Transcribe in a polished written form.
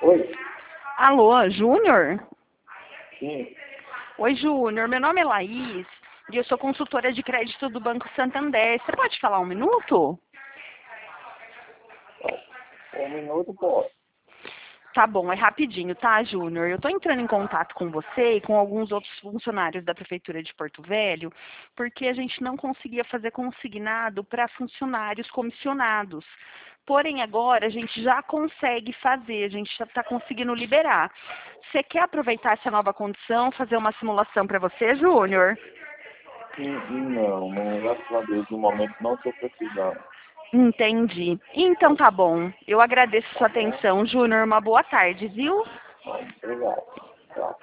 Oi, Alô, Júnior? sim, Oi, Júnior. Meu nome é Laís e eu sou consultora de crédito do Banco Santander. Você pode falar um minuto? um minuto posso. Tá bom, é rapidinho, tá, Júnior? Eu tô entrando em contato com você e com alguns outros funcionários da Prefeitura de Porto Velho, porque a gente não conseguia fazer consignado para funcionários comissionados. Porém, agora a gente já consegue fazer, a gente já está conseguindo liberar. Você quer aproveitar essa nova condição, fazer uma simulação para você, Júnior? Não, graças a Deus, no momento não estou precisando. Entendi. Então tá bom. Eu agradeço Tá sua bom? atenção, Júnior. Uma boa tarde, viu? Obrigado. Tchau.